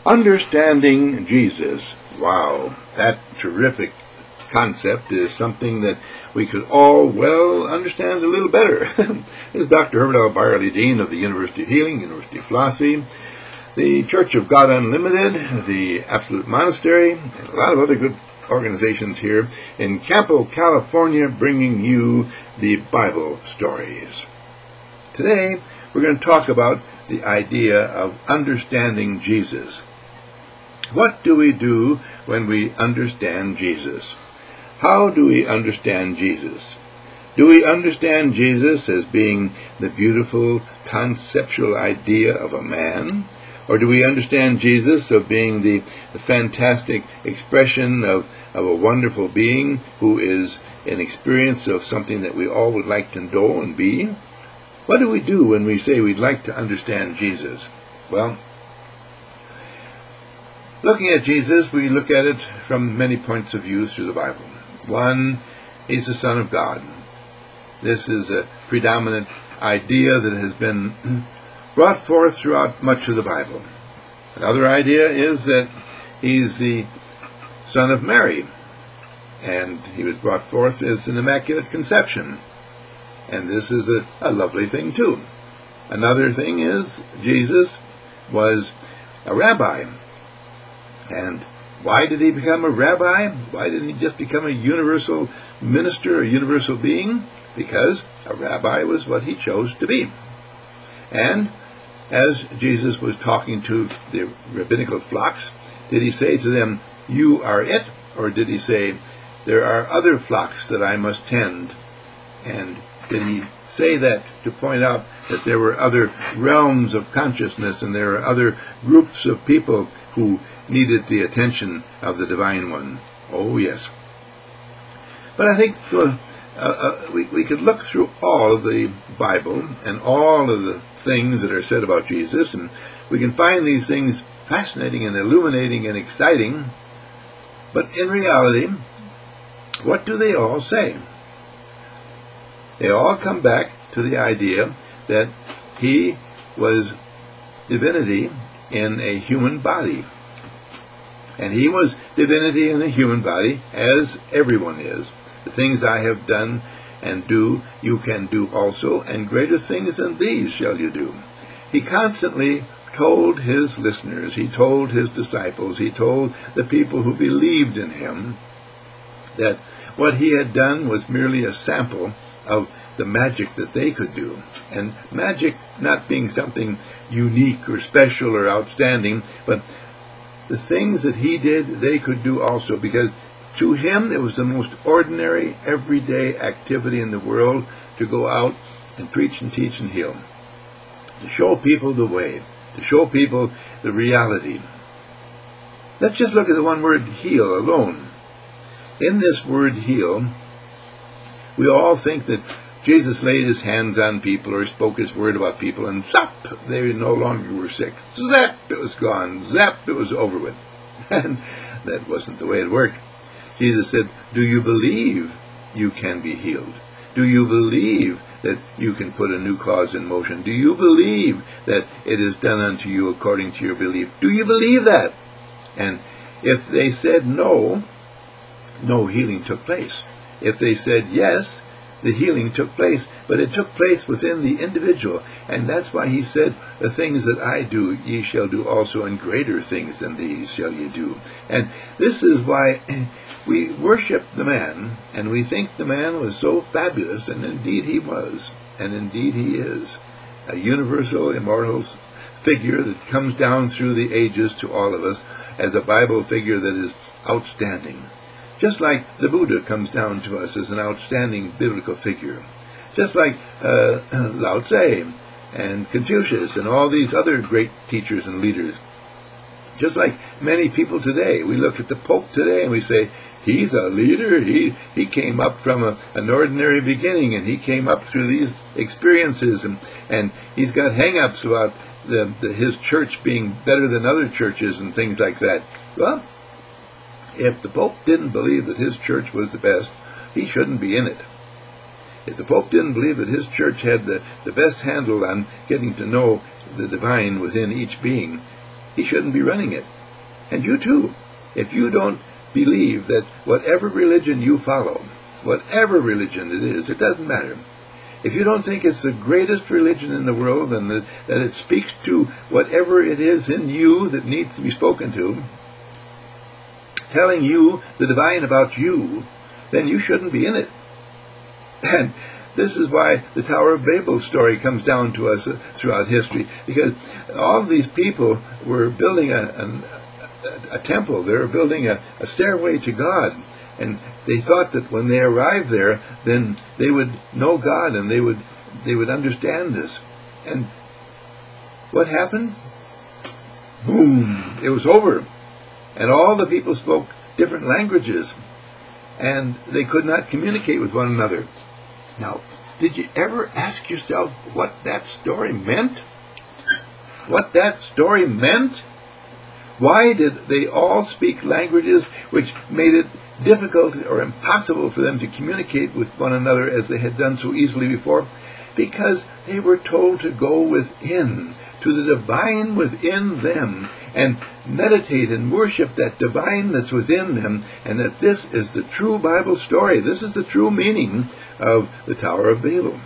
Understanding Jesus. Wow, that terrific concept is something that we could all well understand a little better. This is Dr. Herbert L. Byerly, Dean of the University of Healing, University of Philosophy, the Church of God Unlimited, the Absolute Monastery, and a lot of other good organizations here in Campo, California, bringing you the Bible stories. Today, we're going to talk about the idea of understanding Jesus. What do we do when we understand Jesus? How do we understand Jesus? Do we understand Jesus as being the beautiful conceptual idea of a man? Or do we understand Jesus as being the fantastic expression of a wonderful being who is an experience of something that we all would like to know and be? What do we do when we say we'd like to understand Jesus? Well, looking at Jesus, we look at it from many points of view through the Bible. One, he's the Son of God. This is a predominant idea that has been brought forth throughout much of the Bible. Another idea is that he's the Son of Mary, and he was brought forth as an Immaculate Conception. And this is a lovely thing too. Another thing is Jesus was a rabbi. And why did he become a rabbi? Why didn't he just become a universal minister, a universal being? Because a rabbi was what he chose to be. And as Jesus was talking to the rabbinical flocks, did he say to them, "You are it"? Or did he say, "There are other flocks that I must tend"? And did he say that to point out that there were other realms of consciousness and there are other groups of people who needed the attention of the Divine One? Oh, yes. But I think we could look through all of the Bible and all of the things that are said about Jesus, and we can find these things fascinating and illuminating and exciting. But in reality, what do they all say? They all come back to the idea that he was divinity in a human body. And he was divinity in a human body, as everyone is. The things I have done and do, you can do also, and greater things than these shall you do. He constantly told his listeners, he told his disciples, he told the people who believed in him that what he had done was merely a sample of the magic that they could do. And magic not being something unique or special or outstanding, but the things that he did, they could do also, because to him it was the most ordinary, everyday activity in the world to go out and preach and teach and heal, to show people the way, to show people the reality. Let's just look at the one word heal alone. In this word heal, we all think that Jesus laid his hands on people or spoke his word about people, and zap, they no longer were sick. Zap, it was gone. Zap, it was over with. And that wasn't the way it worked. Jesus said, "Do you believe you can be healed? Do you believe that you can put a new cause in motion? Do you believe that it is done unto you according to your belief? Do you believe that?" And if they said no, no healing took place. If they said yes, the healing took place, but it took place within the individual. And that's why he said, "The things that I do, ye shall do also, and greater things than these shall ye do." And this is why we worship the man, and we think the man was so fabulous, and indeed he was, and indeed he is, a universal, immortal figure that comes down through the ages to all of us as a Bible figure that is outstanding. Just like the Buddha comes down to us as an outstanding biblical figure. Just like Lao Tse and Confucius and all these other great teachers and leaders. Just like many people today. We look at the Pope today and we say, he's a leader. He came up from an ordinary beginning, and he came up through these experiences, and he's got hang-ups about his church being better than other churches and things like that. Well, if the Pope didn't believe that his church was the best, he shouldn't be in it. If the Pope didn't believe that his church had the best handle on getting to know the divine within each being, he shouldn't be running it. And you too. If you don't believe that whatever religion you follow, whatever religion it is, it doesn't matter. If you don't think it's the greatest religion in the world and that it speaks to whatever it is in you that needs to be spoken to, telling you the divine about you, then you shouldn't be in it. And this is why the Tower of Babel story comes down to us throughout history, because all of these people were building a temple. They were building a stairway to God, and they thought that when they arrived there, then they would know God and they would understand this. And what happened? Boom! It was over. And all the people spoke different languages, and they could not communicate with one another. Now, did you ever ask yourself what that story meant? What that story meant? Why did they all speak languages which made it difficult or impossible for them to communicate with one another as they had done so easily before? Because they were told to go within, to the divine within them, and meditate and worship that divine that's within them, and that this is the true Bible story. This is the true meaning of the Tower of Babel.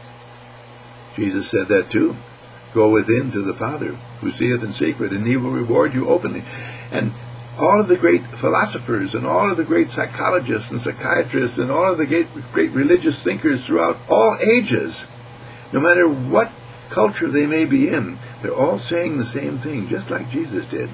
Jesus said that too. Go within to the Father, who seeth in secret, and he will reward you openly. And all of the great philosophers and all of the great psychologists and psychiatrists and all of the great religious thinkers throughout all ages, no matter what culture they may be in, they're all saying the same thing, just like Jesus did.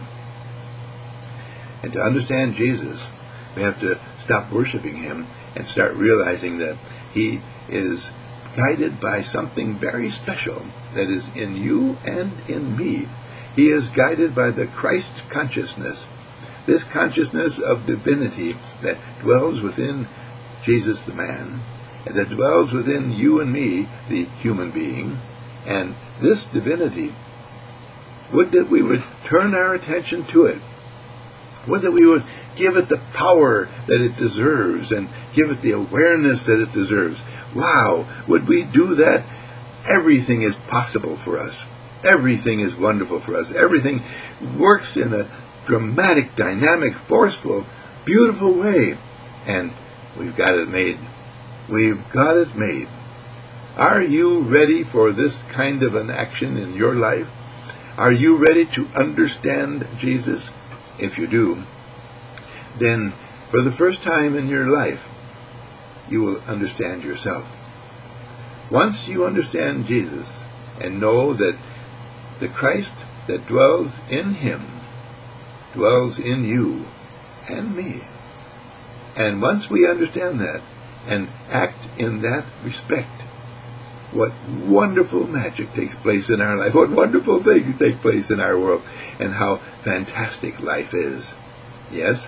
And to understand Jesus, we have to stop worshiping him and start realizing that he is guided by something very special that is in you and in me. He is guided by the Christ consciousness, this consciousness of divinity that dwells within Jesus the man, and that dwells within you and me, the human being. And this divinity, would that we would turn our attention to it. Would that we would give it the power that it deserves and give it the awareness that it deserves. Wow, would we do that? Everything is possible for us. Everything is wonderful for us. Everything works in a dramatic, dynamic, forceful, beautiful way. And we've got it made. We've got it made. Are you ready for this kind of an action in your life? Are you ready to understand Jesus? If you do, then for the first time in your life, you will understand yourself. Once you understand Jesus and know that the Christ that dwells in him dwells in you and me, and once we understand that and act in that respect, what wonderful magic takes place in our life, what wonderful things take place in our world, and how fantastic life is. Yes,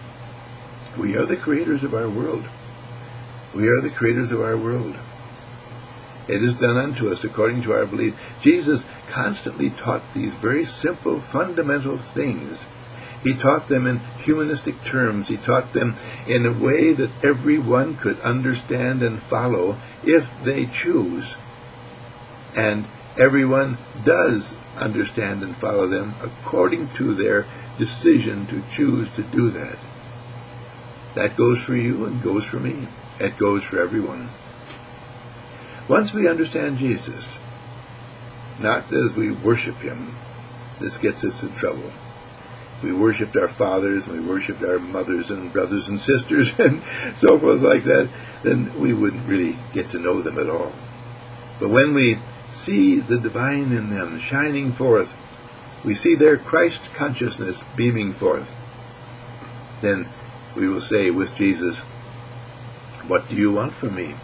we are the creators of our world. We are the creators of our world. It is done unto us according to our belief. Jesus constantly taught these very simple, fundamental things. He taught them in humanistic terms. He taught them in a way that everyone could understand and follow if they choose. And everyone does understand and follow them according to their decision to choose to do that. That goes for you and goes for me. It goes for everyone. Once we understand Jesus, not as we worship him, this gets us in trouble. We worshipped our fathers, and we worshipped our mothers and brothers and sisters and so forth like that, then we wouldn't really get to know them at all. But when we see the divine in them shining forth, we see their Christ consciousness beaming forth, then we will say with Jesus, "What do you want from me?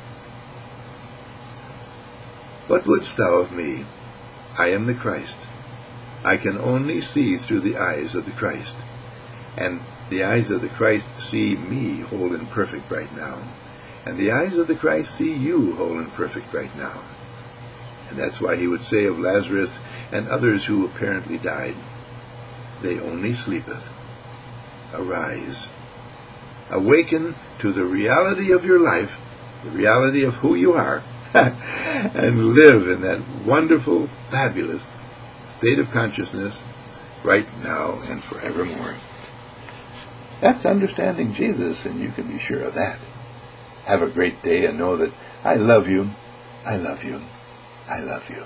What wouldst thou of me? I am the Christ. I can only see through the eyes of the Christ. And the eyes of the Christ see me whole and perfect right now. And the eyes of the Christ see you whole and perfect right now." And that's why he would say of Lazarus and others who apparently died, "They only sleepeth. Arise. Awaken to the reality of your life, the reality of who you are, and live in that wonderful, fabulous state of consciousness right now and forevermore. That's understanding Jesus, and you can be sure of that. Have a great day and know that I love you, I love you, I love you.